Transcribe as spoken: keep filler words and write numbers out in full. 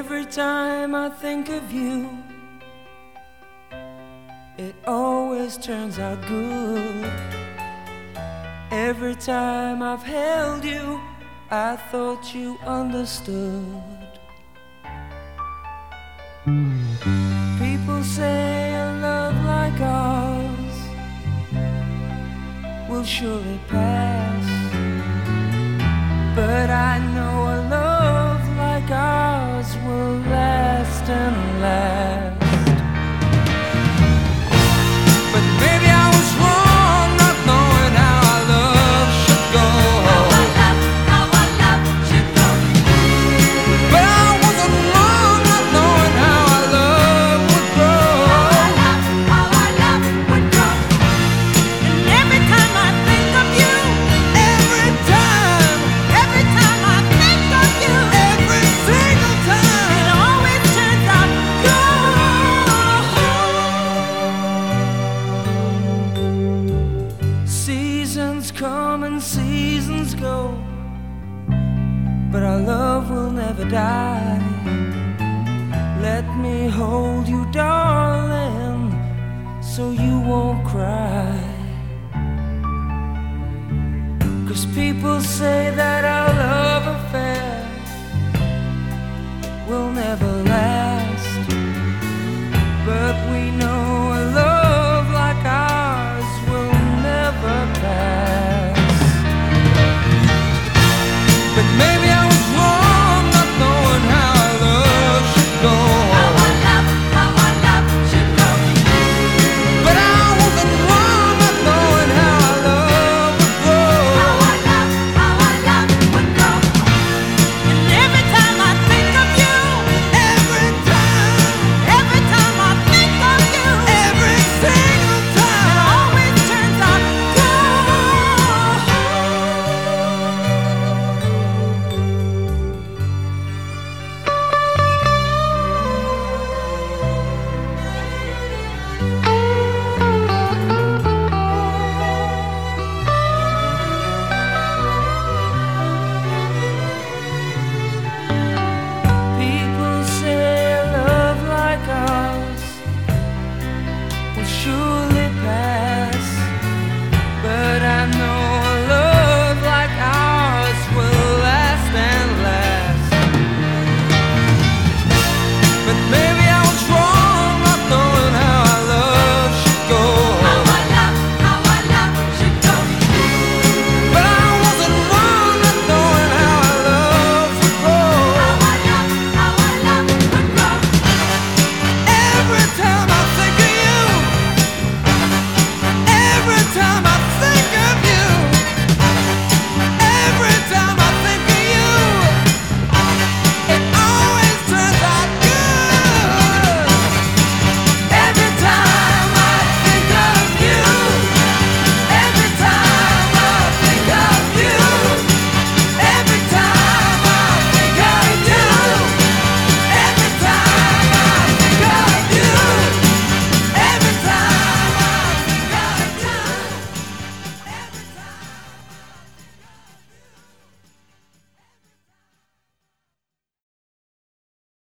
Every time I think of you, it always turns out good. Every time I've held you, I thought you understood. People say a love like ours will surely pass, but I know a love like ours will last and last. But maybe I was wrong not knowing how our love should go. How our love, how our love should go. But I wasn't wrong not knowing how our love would grow. How our love, how our love would grow. And every time I think of you, Every time, every time I think of you, every single it time, always turns out good. seasons come and seasons go, but our love will never die. Let me hold you, darling, so you won't cry. 'Cause people say that our